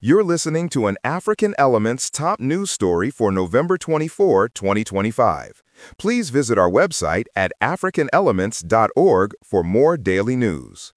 You're listening to an African Elements top news story for November 24, 2025. Please visit our website at africanelements.org for more daily news.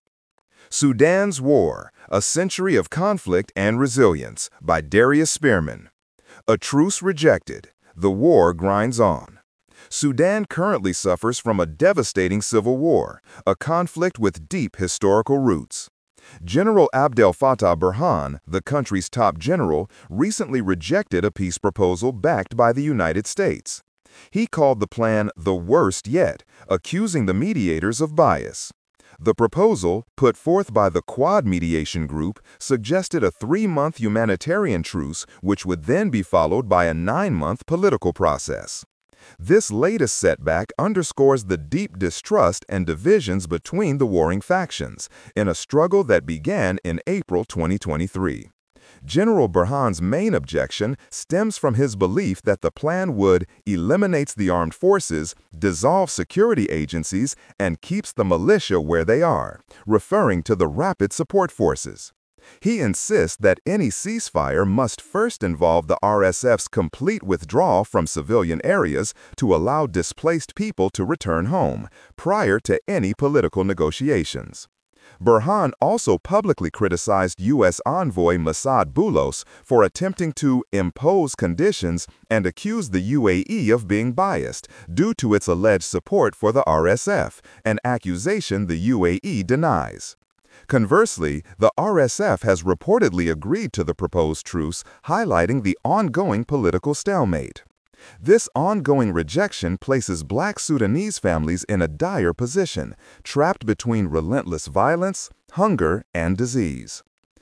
Sudan's War, A Century of Conflict and Resilience by Darius Spearman. A truce rejected. The war grinds on. Sudan currently suffers from a devastating civil war, a conflict with deep historical roots. General Abdel Fattah Burhan, the country's top general, recently rejected a peace proposal backed by the United States. He called the plan the worst yet, accusing the mediators of bias. The proposal, put forth by the Quad Mediation Group, suggested a 3-month humanitarian truce which would then be followed by a 9-month political process. This latest setback underscores the deep distrust and divisions between the warring factions, in a struggle that began in April 2023. General Burhan's main objection stems from his belief that the plan would eliminate the armed forces, dissolve security agencies, and keeps the militia where they are, referring to the Rapid Support Forces. He insists that any ceasefire must first involve the RSF's complete withdrawal from civilian areas to allow displaced people to return home, prior to any political negotiations. Burhan also publicly criticized U.S. envoy Massad Boulos for attempting to impose conditions and accused the UAE of being biased due to its alleged support for the RSF, an accusation the UAE denies. Conversely, the RSF has reportedly agreed to the proposed truce, highlighting the ongoing political stalemate. This ongoing rejection places Black Sudanese families in a dire position, trapped between relentless violence, hunger, and disease.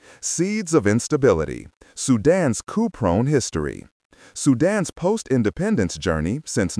Seeds of Instability: Sudan's coup-prone history. Sudan's post-independence journey since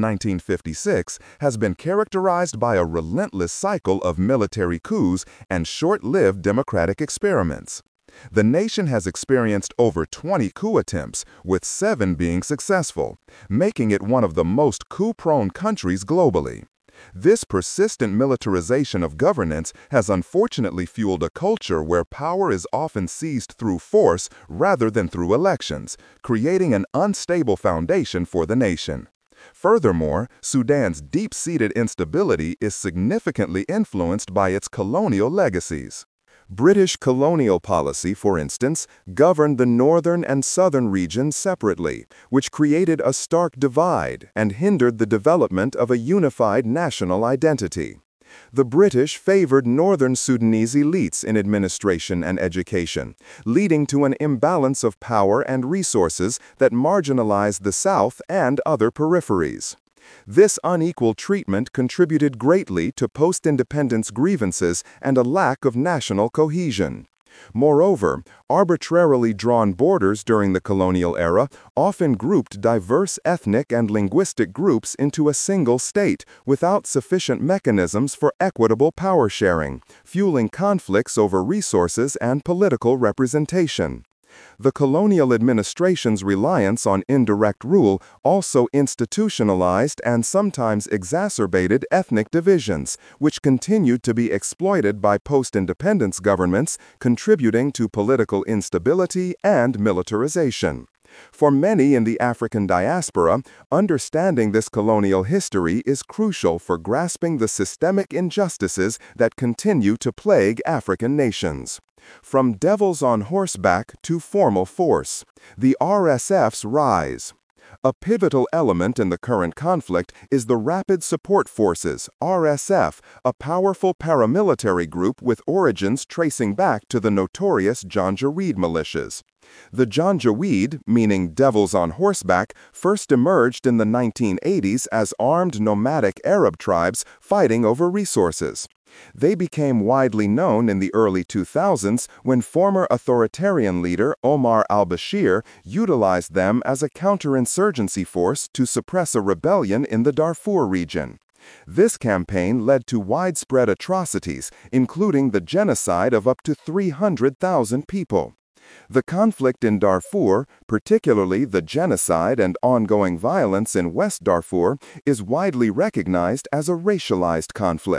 1956 has been characterized by a relentless cycle of military coups and short-lived democratic experiments. The nation has experienced over 20 coup attempts, with 7 being successful, making it one of the most coup-prone countries globally. This persistent militarization of governance has unfortunately fueled a culture where power is often seized through force rather than through elections, creating an unstable foundation for the nation. Furthermore, Sudan's deep-seated instability is significantly influenced by its colonial legacies. British colonial policy, for instance, governed the northern and southern regions separately, which created a stark divide and hindered the development of a unified national identity. The British favored northern Sudanese elites in administration and education, leading to an imbalance of power and resources that marginalized the South and other peripheries. This unequal treatment contributed greatly to post-independence grievances and a lack of national cohesion. Moreover, arbitrarily drawn borders during the colonial era often grouped diverse ethnic and linguistic groups into a single state without sufficient mechanisms for equitable power sharing, fueling conflicts over resources and political representation. The colonial administration's reliance on indirect rule also institutionalized and sometimes exacerbated ethnic divisions, which continued to be exploited by post-independence governments, contributing to political instability and militarization. For many in the African diaspora, understanding this colonial history is crucial for grasping the systemic injustices that continue to plague African nations. From devils on horseback to formal force, the RSF's rise. A pivotal element in the current conflict is the Rapid Support Forces, RSF, a powerful paramilitary group with origins tracing back to the notorious Janjaweed militias. The Janjaweed, meaning devils on horseback, first emerged in the 1980s as armed nomadic Arab tribes fighting over resources. They became widely known in the early 2000s when former authoritarian leader Omar al-Bashir utilized them as a counterinsurgency force to suppress a rebellion in the Darfur region. This campaign led to widespread atrocities, including the genocide of up to 300,000 people. The conflict in Darfur, particularly the genocide and ongoing violence in West Darfur, is widely recognized as a racialized conflict.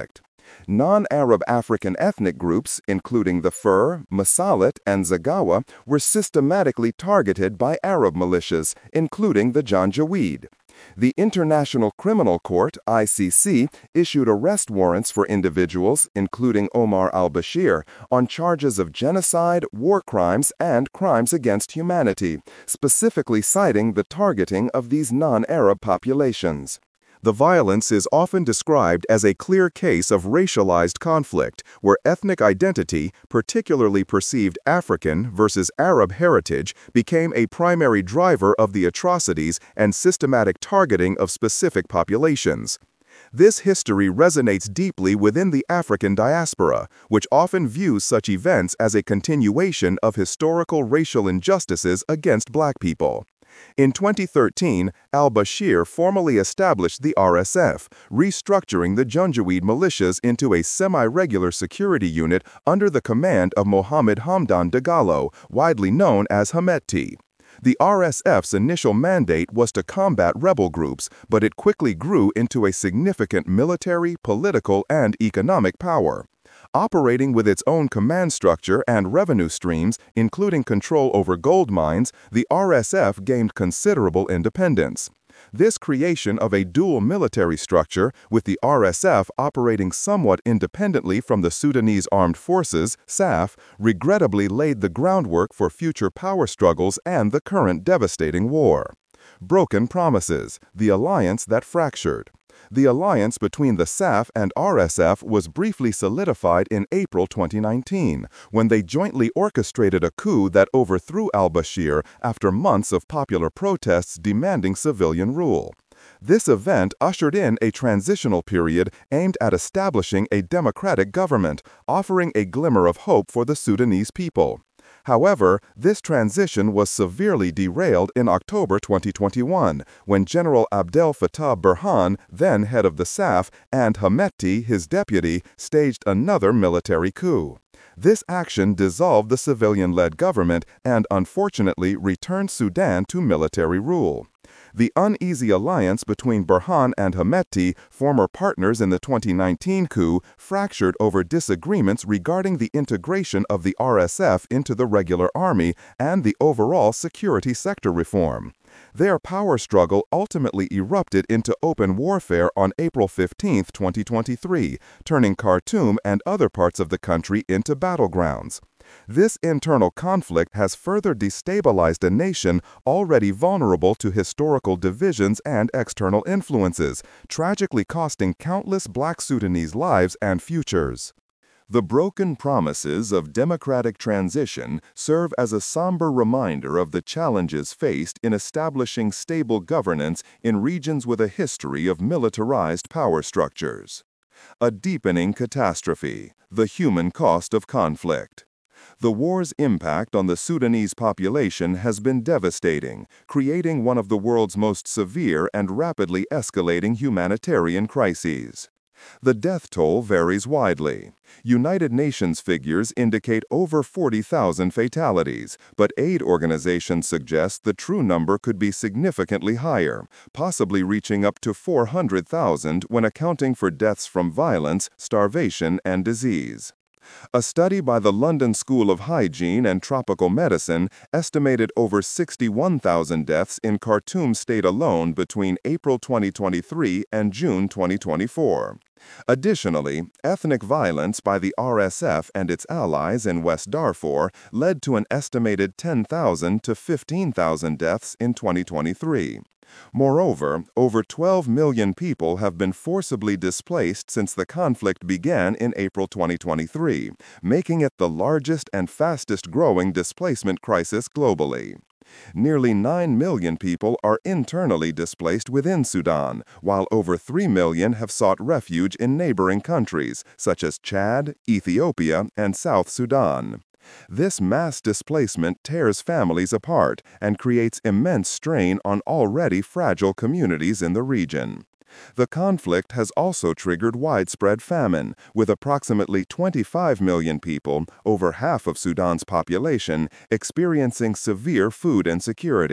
Non-Arab African ethnic groups, including the Fur, Masalit, and Zagawa, were systematically targeted by Arab militias, including the Janjaweed. The International Criminal Court, ICC, issued arrest warrants for individuals, including Omar al-Bashir, on charges of genocide, war crimes, and crimes against humanity, specifically citing the targeting of these non-Arab populations. The violence is often described as a clear case of racialized conflict, where ethnic identity, particularly perceived African versus Arab heritage, became a primary driver of the atrocities and systematic targeting of specific populations. This history resonates deeply within the African diaspora, which often views such events as a continuation of historical racial injustices against Black people. In 2013, al-Bashir formally established the RSF, restructuring the Janjaweed militias into a semi-regular security unit under the command of Mohammed Hamdan Dagalo, widely known as Hemeti. The RSF's initial mandate was to combat rebel groups, but it quickly grew into a significant military, political, and economic power. Operating with its own command structure and revenue streams, including control over gold mines, the RSF gained considerable independence. This creation of a dual military structure, with the RSF operating somewhat independently from the Sudanese Armed Forces, SAF, regrettably laid the groundwork for future power struggles and the current devastating war. Broken promises, the alliance that fractured. The alliance between the SAF and RSF was briefly solidified in April 2019, when they jointly orchestrated a coup that overthrew al-Bashir after months of popular protests demanding civilian rule. This event ushered in a transitional period aimed at establishing a democratic government, offering a glimmer of hope for the Sudanese people. However, this transition was severely derailed in October 2021, when General Abdel Fattah Burhan, then head of the SAF, and Hemeti, his deputy, staged another military coup. This action dissolved the civilian-led government and unfortunately returned Sudan to military rule. The uneasy alliance between Burhan and Hemeti, former partners in the 2019 coup, fractured over disagreements regarding the integration of the RSF into the regular army and the overall security sector reform. Their power struggle ultimately erupted into open warfare on April 15, 2023, turning Khartoum and other parts of the country into battlegrounds. This internal conflict has further destabilized a nation already vulnerable to historical divisions and external influences, tragically costing countless Black Sudanese lives and futures. The broken promises of democratic transition serve as a somber reminder of the challenges faced in establishing stable governance in regions with a history of militarized power structures. A deepening catastrophe, the human cost of conflict. The war's impact on the Sudanese population has been devastating, creating one of the world's most severe and rapidly escalating humanitarian crises. The death toll varies widely. United Nations figures indicate over 40,000 fatalities, but aid organizations suggest the true number could be significantly higher, possibly reaching up to 400,000 when accounting for deaths from violence, starvation, and disease. A study by the London School of Hygiene and Tropical Medicine estimated over 61,000 deaths in Khartoum state alone between April 2023 and June 2024. Additionally, ethnic violence by the RSF and its allies in West Darfur led to an estimated 10,000 to 15,000 deaths in 2023. Moreover, over 12 million people have been forcibly displaced since the conflict began in April 2023, making it the largest and fastest-growing displacement crisis globally. Nearly 9 million people are internally displaced within Sudan, while over 3 million have sought refuge in neighboring countries, such as Chad, Ethiopia, and South Sudan. This mass displacement tears families apart and creates immense strain on already fragile communities in the region. The conflict has also triggered widespread famine, with approximately 25 million people, over half of Sudan's population, experiencing severe food insecurity.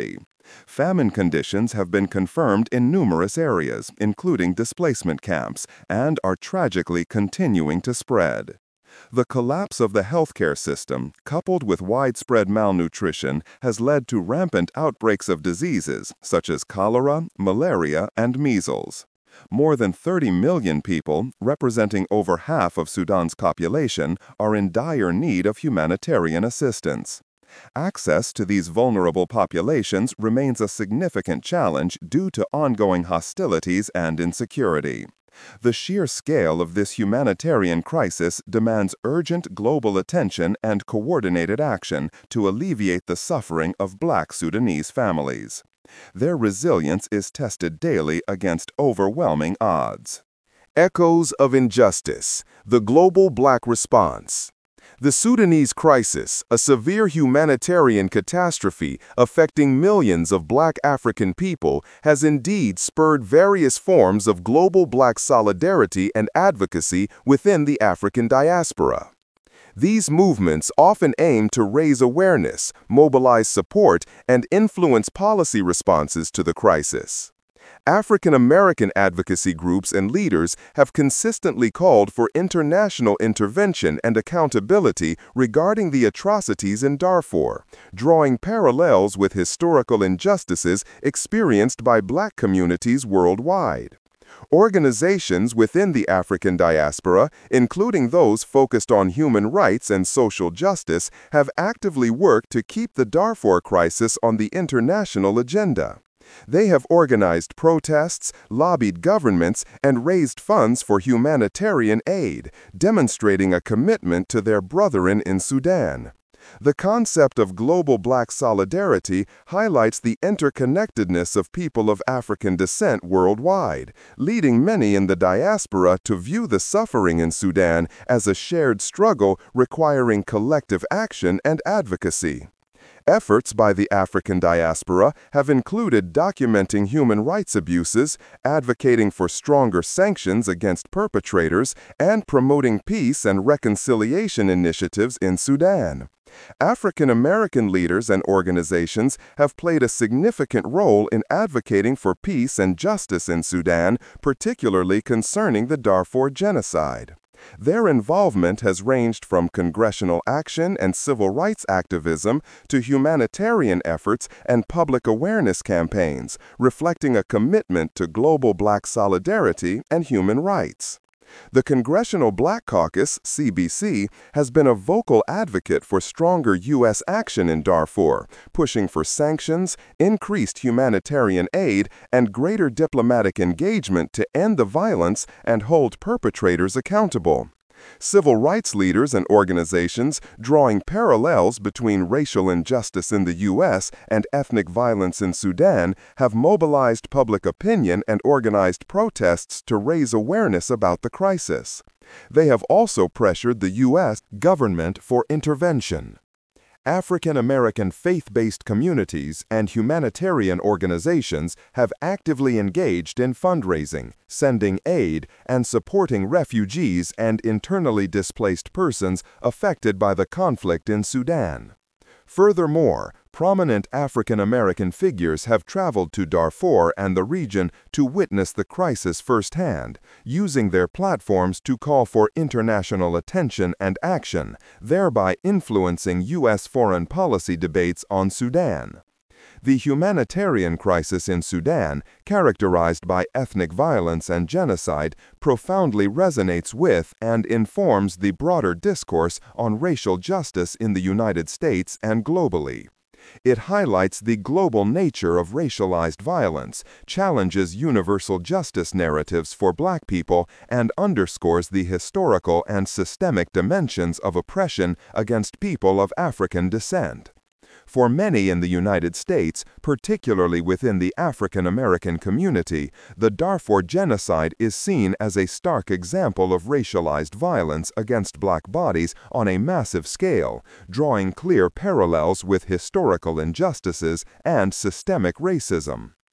Famine conditions have been confirmed in numerous areas, including displacement camps, and are tragically continuing to spread. The collapse of the healthcare system, coupled with widespread malnutrition, has led to rampant outbreaks of diseases such as cholera, malaria, and measles. More than 30 million people, representing over half of Sudan's population, are in dire need of humanitarian assistance. Access to these vulnerable populations remains a significant challenge due to ongoing hostilities and insecurity. The sheer scale of this humanitarian crisis demands urgent global attention and coordinated action to alleviate the suffering of Black Sudanese families. Their resilience is tested daily against overwhelming odds. Echoes of Injustice: The Global Black Response. The Sudanese crisis, a severe humanitarian catastrophe affecting millions of Black African people, has indeed spurred various forms of global Black solidarity and advocacy within the African diaspora. These movements often aim to raise awareness, mobilize support, and influence policy responses to the crisis. African American advocacy groups and leaders have consistently called for international intervention and accountability regarding the atrocities in Darfur, drawing parallels with historical injustices experienced by Black communities worldwide. Organizations within the African diaspora, including those focused on human rights and social justice, have actively worked to keep the Darfur crisis on the international agenda. They have organized protests, lobbied governments, and raised funds for humanitarian aid, demonstrating a commitment to their brethren in Sudan. The concept of global Black solidarity highlights the interconnectedness of people of African descent worldwide, leading many in the diaspora to view the suffering in Sudan as a shared struggle requiring collective action and advocacy. Efforts by the African diaspora have included documenting human rights abuses, advocating for stronger sanctions against perpetrators, and promoting peace and reconciliation initiatives in Sudan. African American leaders and organizations have played a significant role in advocating for peace and justice in Sudan, particularly concerning the Darfur genocide. Their involvement has ranged from congressional action and civil rights activism to humanitarian efforts and public awareness campaigns, reflecting a commitment to global Black solidarity and human rights. The Congressional Black Caucus, CBC, has been a vocal advocate for stronger U.S. action in Darfur, pushing for sanctions, increased humanitarian aid, and greater diplomatic engagement to end the violence and hold perpetrators accountable. Civil rights leaders and organizations, drawing parallels between racial injustice in the U.S. and ethnic violence in Sudan, have mobilized public opinion and organized protests to raise awareness about the crisis. They have also pressured the U.S. government for intervention. African American faith-based communities and humanitarian organizations have actively engaged in fundraising, sending aid, and supporting refugees and internally displaced persons affected by the conflict in Sudan. Furthermore, prominent African American figures have traveled to Darfur and the region to witness the crisis firsthand, using their platforms to call for international attention and action, thereby influencing U.S. foreign policy debates on Sudan. The humanitarian crisis in Sudan, characterized by ethnic violence and genocide, profoundly resonates with and informs the broader discourse on racial justice in the United States and globally. It highlights the global nature of racialized violence, challenges universal justice narratives for Black people, and underscores the historical and systemic dimensions of oppression against people of African descent. For many in the United States, particularly within the African American community, the Darfur genocide is seen as a stark example of racialized violence against Black bodies on a massive scale, drawing clear parallels with historical injustices and systemic racism.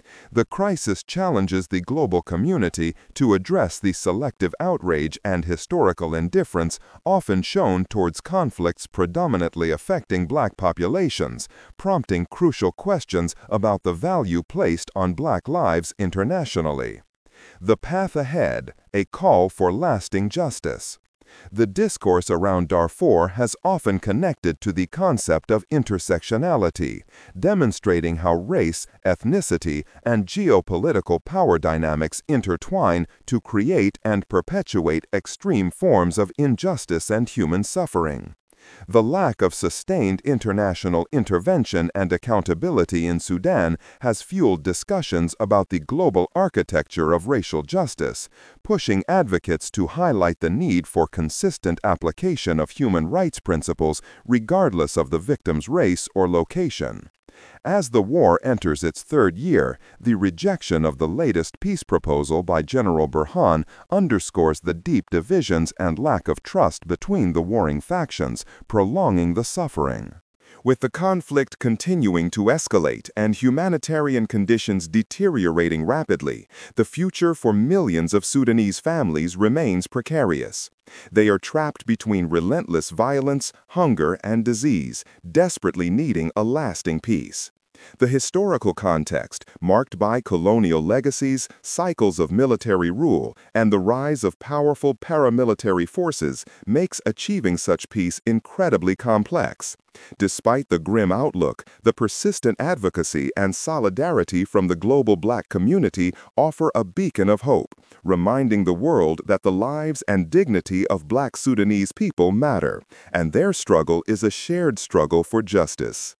The crisis challenges the global community to address the selective outrage and historical indifference often shown towards conflicts predominantly affecting Black populations, prompting crucial questions about the value placed on Black lives internationally. The Path Ahead, a call for lasting justice. The discourse around Darfur has often connected to the concept of intersectionality, demonstrating how race, ethnicity, and geopolitical power dynamics intertwine to create and perpetuate extreme forms of injustice and human suffering. The lack of sustained international intervention and accountability in Sudan has fueled discussions about the global architecture of racial justice, pushing advocates to highlight the need for consistent application of human rights principles regardless of the victim's race or location. As the war enters its third year, the rejection of the latest peace proposal by General Burhan underscores the deep divisions and lack of trust between the warring factions, prolonging the suffering. With the conflict continuing to escalate and humanitarian conditions deteriorating rapidly, the future for millions of Sudanese families remains precarious. They are trapped between relentless violence, hunger, and disease, desperately needing a lasting peace. The historical context, marked by colonial legacies, cycles of military rule, and the rise of powerful paramilitary forces, makes achieving such peace incredibly complex. Despite the grim outlook, the persistent advocacy and solidarity from the global Black community offer a beacon of hope, reminding the world that the lives and dignity of Black Sudanese people matter, and their struggle is a shared struggle for justice.